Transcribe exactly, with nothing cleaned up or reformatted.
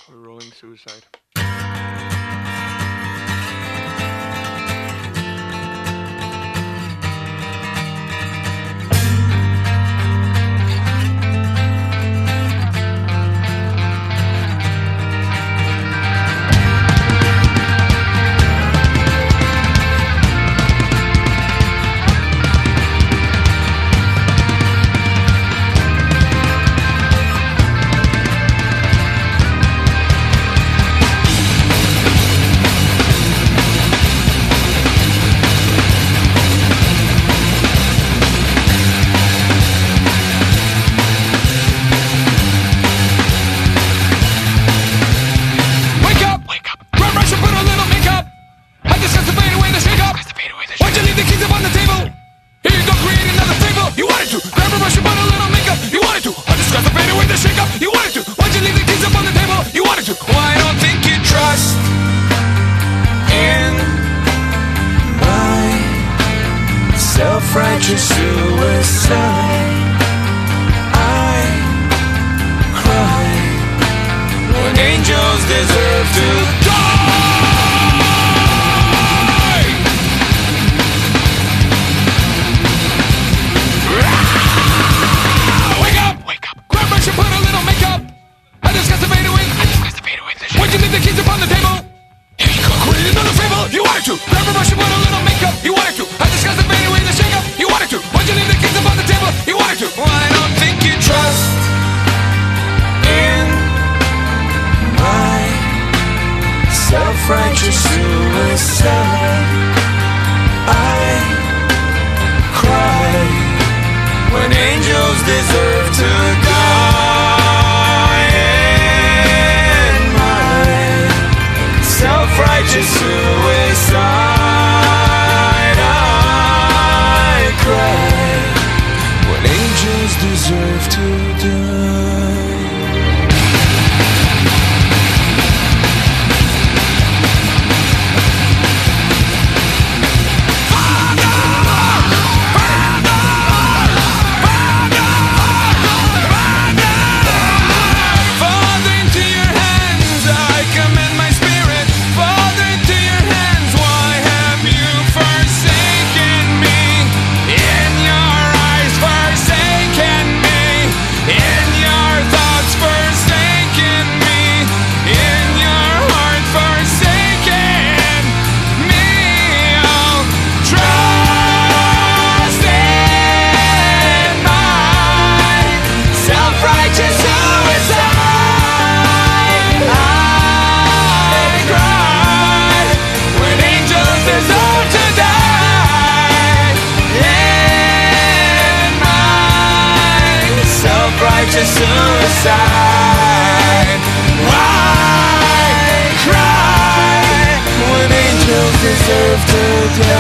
We're rolling suicide. Self-righteous suicide. I cry when angels deserve to die. Wake up! Wake up! Grab brush and put a little makeup. I discuss the fade away. I discuss the fade away. Why'd you leave the keys upon the table? Here you go. Quit another fable. You wanted to. Grab a brush and put a little makeup. You wanted to. I discuss the fade away. The shake up. You wanted to. Why'd you leave the keys upon the table? You wanted to. Well, I don't think you trust in my self-righteous suicide. I cry when angels deserve to die. In my self-righteous suicide, I cry when angels deserve to die. Suicide. Why cry when angels deserve to die?